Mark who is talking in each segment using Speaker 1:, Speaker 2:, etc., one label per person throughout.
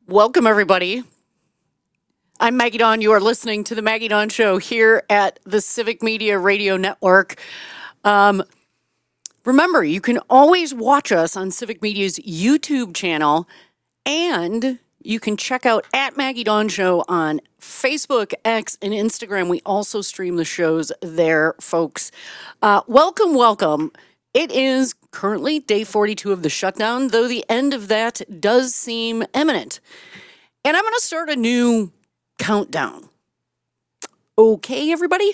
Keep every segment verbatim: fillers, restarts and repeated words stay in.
Speaker 1: Welcome, everybody. I'm Maggie Dawn. You are listening to The Maggie Dawn Show here at the Civic Media Radio Network. Um, remember, you can always watch us on Civic Media's YouTube channel, and you can check out at Maggie Dawn Show on Facebook, X, and Instagram. We also stream the shows there, folks. Uh, welcome, welcome. It is currently day forty-two of the shutdown, though the end of that does seem imminent. And I'm going to start a new countdown. Okay, everybody?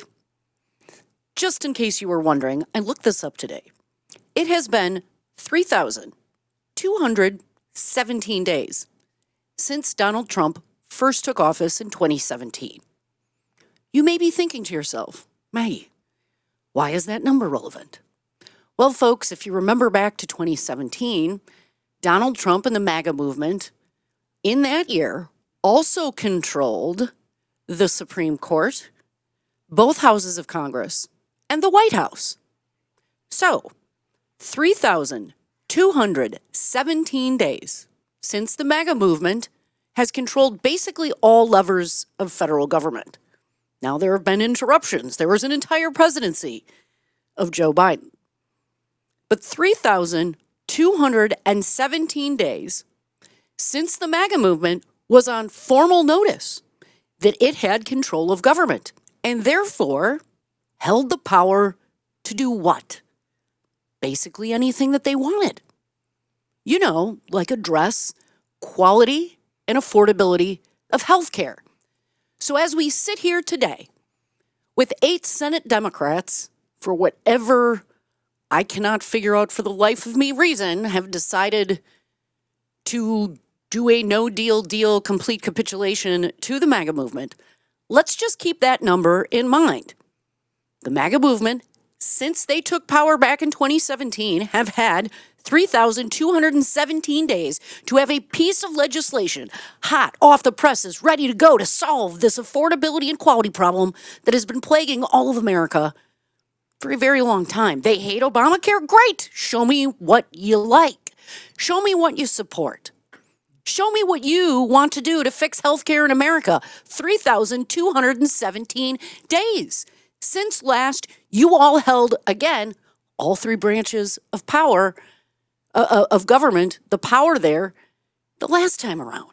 Speaker 1: Just in case you were wondering, I looked this up today. It has been three thousand two hundred seventeen days since Donald Trump first took office in twenty seventeen. You may be thinking to yourself, Maggie, why is that number relevant? Well, folks, if you remember back to twenty seventeen, Donald Trump and the MAGA movement in that year also controlled the Supreme Court, both houses of Congress, and the White House. So, three thousand two hundred seventeen days since the MAGA movement has controlled basically all levers of federal government. Now, there have been interruptions. There was an entire presidency of Joe Biden. But three thousand two hundred seventeen days since the MAGA movement was on formal notice that it had control of government and therefore held the power to do what? Basically anything that they wanted. You know, like address quality and affordability of health care. So as we sit here today with eight Senate Democrats, for whatever I cannot figure out for the life of me reason, have decided to do a no-deal deal complete capitulation to the MAGA movement, let's just keep that number in mind. The MAGA movement, since they took power back in twenty seventeen, have had three thousand two hundred seventeen days to have a piece of legislation hot off the presses, ready to go to solve this affordability and quality problem that has been plaguing all of America for a very long time. They hate Obamacare? Great. Show me what you like. Show me what you support. Show me what you want to do to fix healthcare in America. three thousand two hundred seventeen days. Since last, you all held, again, all three branches of power, uh, of government, the power there, the last time around.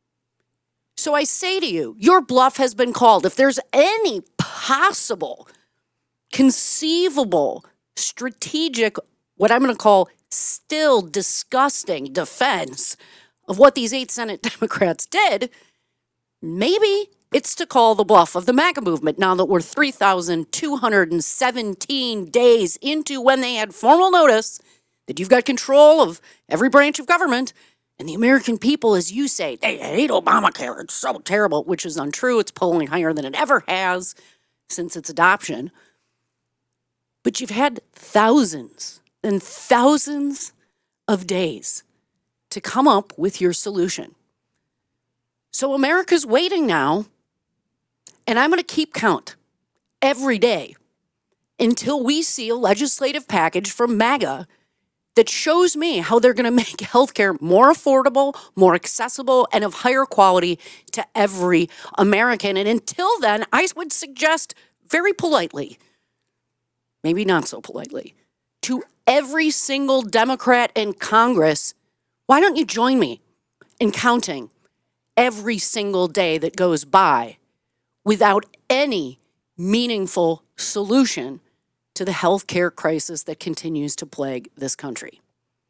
Speaker 1: So I say to you, your bluff has been called. If there's any possible, conceivable, strategic, what I'm going to call still disgusting defense of what these eight Senate Democrats did, maybe it's to call the bluff of the MAGA movement now that we're three thousand two hundred seventeen days into when they had formal notice that you've got control of every branch of government, and the American people, as you say, they hate Obamacare. It's so terrible, which is untrue. It's polling higher than it ever has since its adoption. But you've had thousands and thousands of days to come up with your solution. So America's waiting now, and I'm going to keep count every day until we see a legislative package from MAGA that shows me how they're going to make healthcare more affordable, more accessible, and of higher quality to every American. And until then, I would suggest very politely, maybe not so politely, to every single Democrat in Congress, why don't you join me in counting every single day that goes by without any meaningful solution to the healthcare crisis that continues to plague this country?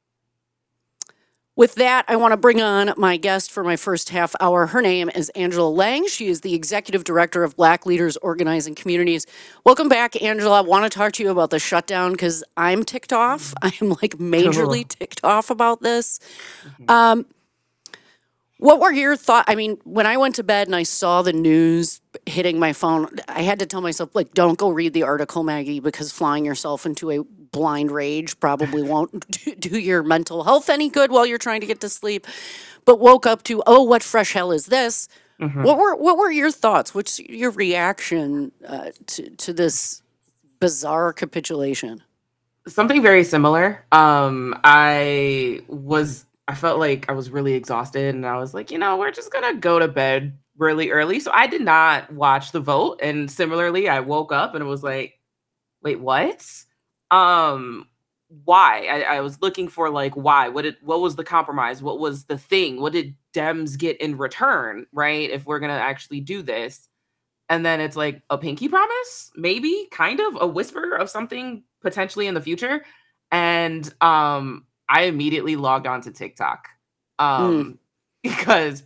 Speaker 1: With that, I want to bring on my guest for my first half hour. Her name is Angela Lang. She is the Executive Director of Black Leaders Organizing Communities. Welcome back, Angela. I want to talk to you about the shutdown because I'm ticked off. I'm like majorly ticked off about this. Um, what were your thoughts? I mean, when I went to bed and I saw the news hitting my phone, I had to tell myself, like, don't go read the article, Maggie, because flying yourself into a blind rage probably won't do your mental health any good while you're trying to get to sleep. But woke up to, oh, what fresh hell is this? Mm-hmm. What were what were your thoughts? What's your reaction uh, to to this bizarre capitulation?
Speaker 2: Something very similar. Um, I was I felt like I was really exhausted, and I was like, you know, we're just gonna go to bed really early. So I did not watch the vote. And similarly, I woke up and it was like, wait, what? Um, why? I, I was looking for like why. What did what was the compromise? What was the thing? What did Dems get in return, right? If we're gonna actually do this. And then it's like a pinky promise, maybe, kind of a whisper of something potentially in the future. And um, I immediately logged on to TikTok
Speaker 1: Mm.
Speaker 2: um, because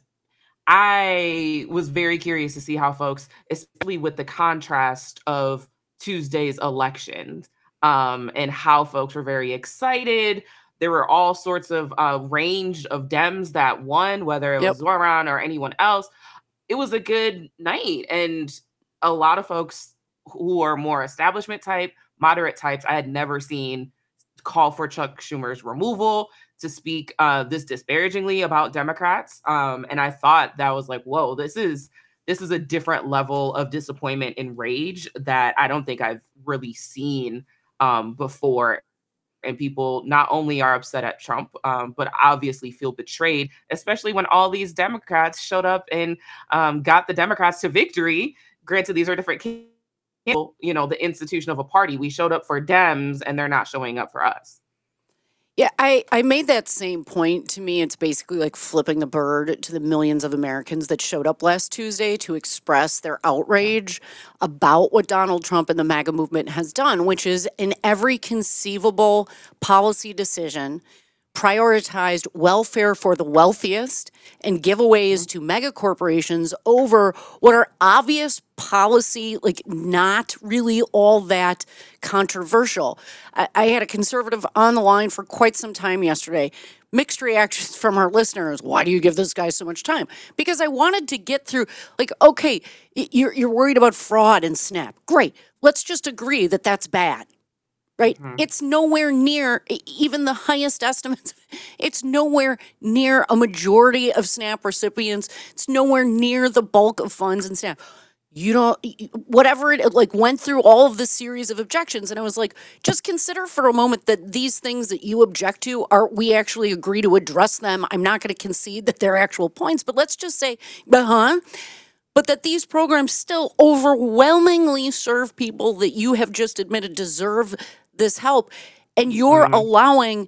Speaker 2: I was very curious to see how folks, especially with the contrast of Tuesday's elections, um, and how folks were very excited. There were all sorts of uh, range of Dems that won, whether it
Speaker 1: Yep.
Speaker 2: was Zoran or anyone else. It was a good night. And a lot of folks who are more establishment type, moderate types, I had never seen call for Chuck Schumer's removal, to speak uh, this disparagingly about Democrats. Um, and I thought that was like, whoa, this is this is a different level of disappointment and rage that I don't think I've really seen um, before. And people not only are upset at Trump, um, but obviously feel betrayed, especially when all these Democrats showed up and um, got the Democrats to victory. Granted, these are different candidates, you know, the institution of a party. We showed up for Dems and they're not showing up for us.
Speaker 1: Yeah, I, I made that same point. To me, it's basically like flipping the bird to the millions of Americans that showed up last Tuesday to express their outrage about what Donald Trump and the MAGA movement has done, which is in every conceivable policy decision, prioritized welfare for the wealthiest and giveaways to mega corporations over what are obvious policy, like not really all that controversial. I, I had a conservative on the line for quite some time yesterday. Mixed reactions from our listeners. Why do you give this guy so much time? Because I wanted to get through, like, okay, y- you're, you're worried about fraud and SNAP. Great. Let's just agree that that's bad. Right?
Speaker 2: Mhm.
Speaker 1: It's nowhere near, e- even the highest estimates, it's nowhere near a majority of SNAP recipients. It's nowhere near the bulk of funds in SNAP. You don't, y- y- whatever it like went through all of this series of objections. And I was like, just consider for a moment that these things that you object to are, we actually agree to address them. I'm not going to concede that they're actual points, but let's just say, uh huh. But that these programs still overwhelmingly serve people that you have just admitted deserve this help. And you're
Speaker 2: Mhm.
Speaker 1: allowing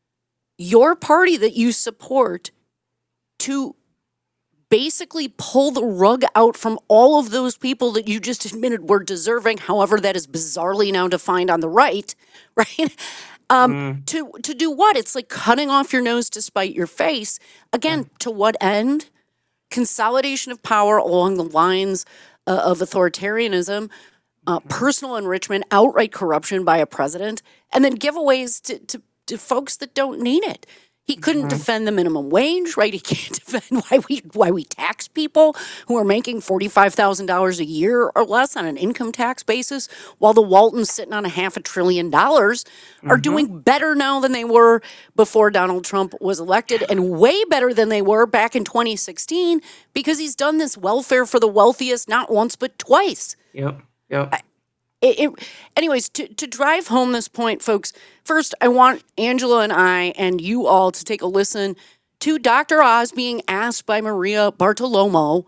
Speaker 1: your party that you support to basically pull the rug out from all of those people that you just admitted were deserving, however that is bizarrely now defined on the right, right? Um,
Speaker 2: Mhm.
Speaker 1: to to do what? It's like cutting off your nose to spite your face. Again, to what end? Consolidation of power along the lines uh, of authoritarianism, uh, personal enrichment, outright corruption by a president, and then giveaways to, to, to folks that don't need it. He couldn't
Speaker 2: Mhm.
Speaker 1: defend the minimum wage, right? He can't defend why we why we tax people who are making forty-five thousand dollars a year or less on an income tax basis, while the Waltons sitting on a half a trillion dollars are
Speaker 2: Mhm.
Speaker 1: doing better now than they were before Donald Trump was elected, and way better than they were back in twenty sixteen, because he's done this welfare for the wealthiest not once but twice.
Speaker 2: Yep. Yep.
Speaker 1: It, it, anyways, to, to drive home this point, folks, first, I want Angela and I and you all to take a listen to Doctor Oz being asked by Maria Bartiromo,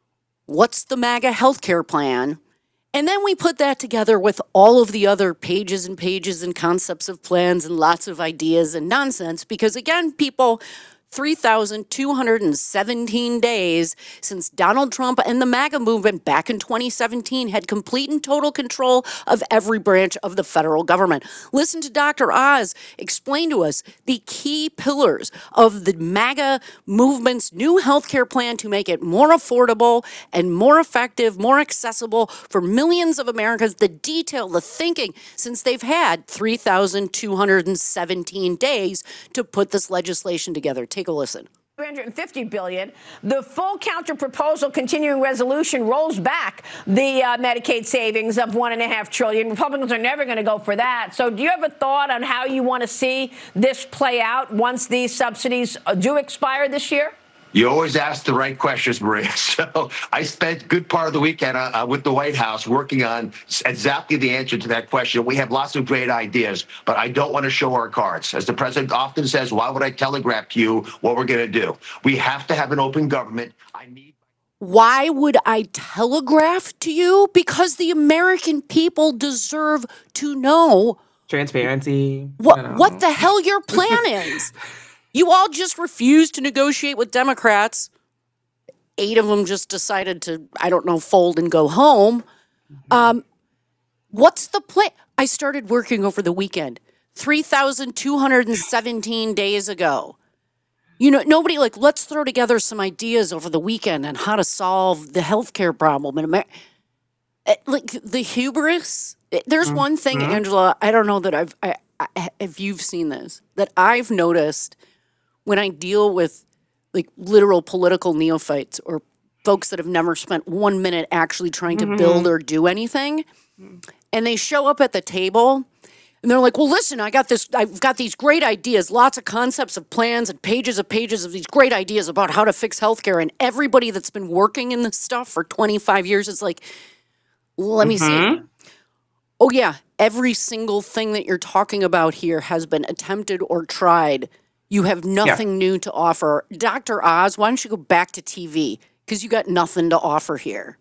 Speaker 1: what's the MAGA healthcare plan? And then we put that together with all of the other pages and pages and concepts of plans and lots of ideas and nonsense. Because again, people, three thousand two hundred seventeen days since Donald Trump and the MAGA movement back in twenty seventeen had complete and total control of every branch of the federal government. Listen to Doctor Oz explain to us the key pillars of the MAGA movement's new healthcare plan to make it more affordable and more effective, more accessible for millions of Americans. The detail, the thinking, since they've had three thousand two hundred seventeen days to put this legislation together. Take a listen.
Speaker 3: three hundred fifty billion dollars. The full counter proposal continuing resolution rolls back the uh, Medicaid savings of one and a half trillion. Republicans are never going to go for that. So do you have a thought on how you want to see this play out once these subsidies uh, do expire this year?
Speaker 4: You always ask the right questions, Maria. So I spent a good part of the weekend uh, uh, with the White House working on exactly the answer to that question. We have lots of great ideas, but I don't want to show our cards. As the president often says, why would I telegraph to you what we're going to do? We have to have an open government. I need.
Speaker 1: Why would I telegraph to you? Because the American people deserve to know
Speaker 2: Transparency.
Speaker 1: what
Speaker 2: you know.
Speaker 1: what the hell your plan is. You all just refused to negotiate with Democrats. Eight of them just decided to, I don't know, fold and go home. Um, what's the plan? I started working over the weekend, three thousand two hundred seventeen days ago. You know, nobody like, let's throw together some ideas over the weekend on how to solve the healthcare problem in America. Like the hubris. There's one thing,
Speaker 2: Mhm.
Speaker 1: Angela, I don't know that I've, I, I, if you've seen this, that I've noticed when I deal with like literal political neophytes or folks that have never spent one minute actually trying to build
Speaker 2: Mhm.
Speaker 1: or do anything, and they show up at the table and they're like, well, listen, I got this, I've got these great ideas, lots of concepts of plans and pages of pages of these great ideas about how to fix healthcare. And everybody that's been working in this stuff for twenty-five years is like, let me see.
Speaker 2: Mhm.
Speaker 1: Oh, yeah, every single thing that you're talking about here has been attempted or tried. You have nothing new to offer. Doctor Oz, why don't you go back to T V? Because you got nothing to offer here.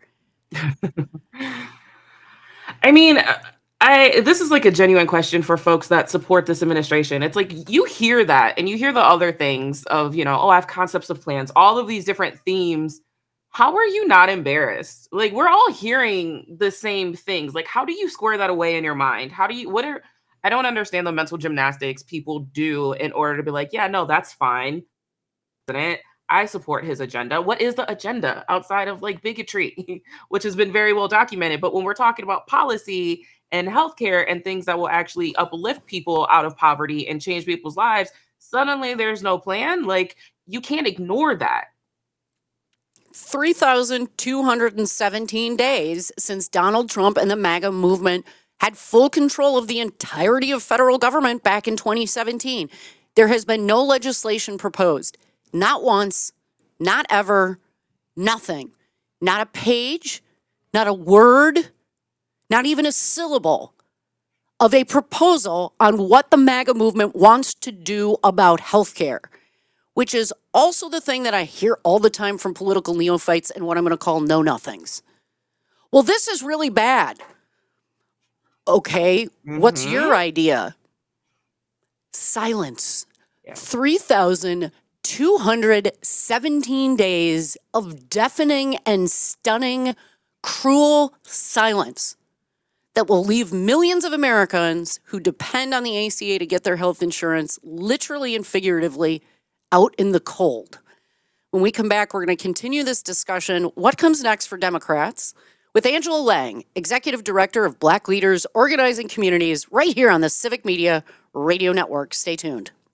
Speaker 2: I mean, uh, I this is like a genuine question for folks that support this administration. It's like you hear that and you hear the other things of, you know, oh, I have concepts of plans, all of these different themes. How are you not embarrassed? Like we're all hearing the same things. Like how do you square that away in your mind? How do you what are I don't understand the mental gymnastics people do in order to be like, yeah, no, that's fine. President, I support his agenda. What is the agenda outside of like bigotry, which has been very well documented? But when we're talking about policy and healthcare and things that will actually uplift people out of poverty and change people's lives, suddenly there's no plan. Like you can't ignore that.
Speaker 1: three thousand two hundred seventeen days since Donald Trump and the MAGA movement had full control of the entirety of federal government back in twenty seventeen. There has been no legislation proposed. Not once, not ever, nothing. Not a page, not a word, not even a syllable of a proposal on what the MAGA movement wants to do about healthcare, which is also the thing that I hear all the time from political neophytes and what I'm going to call know-nothings. Well, this is really bad. Okay, what's
Speaker 2: Mhm.
Speaker 1: your idea? Silence.
Speaker 2: Yeah.
Speaker 1: three thousand two hundred seventeen days of deafening and stunning, cruel silence that will leave millions of Americans who depend on the A C A to get their health insurance, literally and figuratively, out in the cold. When we come back, we're going to continue this discussion. What comes next for Democrats? With Angela Lang, Executive Director of Black Leaders Organizing Communities, right here on the Civic Media Radio Network. Stay tuned.